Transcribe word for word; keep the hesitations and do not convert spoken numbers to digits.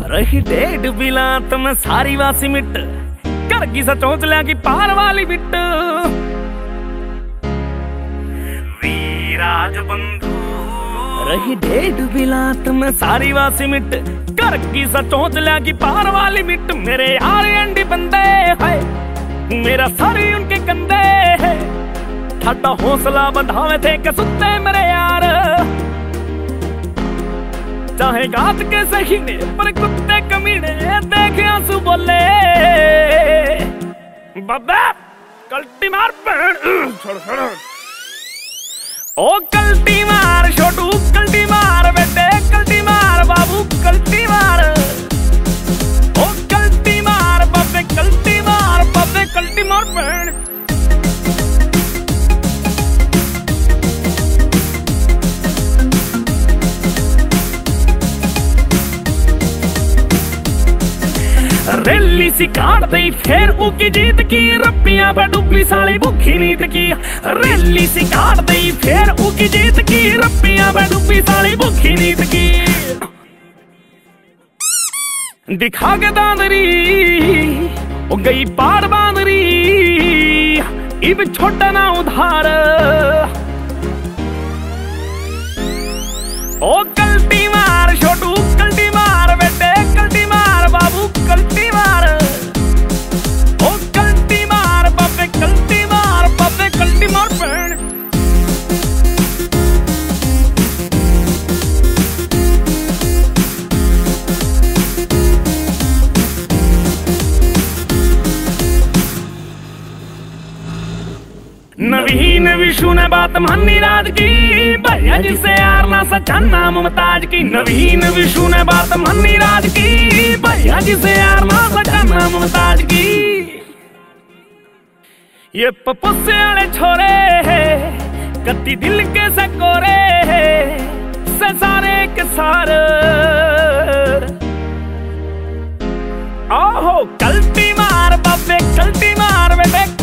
रही डेढ़ बिला तो मैं सारी वासी मिट कर की सचोच लिया की पार वाली बिट वीराज बंधु रही डेढ़ बिला तो मैं सारी वासी मिट कर की सचोच लिया की पार वाली मिट मेरे यार अंडी बंदे है मेरा सारी उनके कंधे है ठाटा हौसला बंधावे थे के सुते मेरे यार चाहे गात के सही ने पर कुत्ते कमीने देखे आंसू बोले बाबा कल्टी मार छोड़ छोड़ ओ कल्टी मार छोटू कल्टी मार बेटे कल्टी मार बाबू कल्टी मार ओ कल्टी मार बाबे कल्टी मार बाबे कल्टी मार बहन रैली सी काट दई फिर उकी जीत की रप्पियां पे डुबी साली भूखी नींद की रैली सी काट दई फिर उकी जीत की रप्पियां पे डुबी साली भूखी नींद की दिखा के दांदरी ओ गई पार बांदरी इब छोटा ना उधार ओ कल्टी मार छोटू कल्टी मार बेटे कल्टी मार बाबू कल्टी मार ओ कल्टी मार बाबे कल्टी मार बाबे कल्टी मार बहन नवीन विशु ने बात मानी राज की भैया जिसे यार ना सच्चा नाम मुमताज की नवीन विशु ने बात मानी राज की भैया जिसे यार ना सच्चा नाम मुमताज की ये पपुसे वाले छोरे कत्ती दिल के सकोरे सारे के सारे ओहो कल्टी मार बाबे कल्टी मार बेटे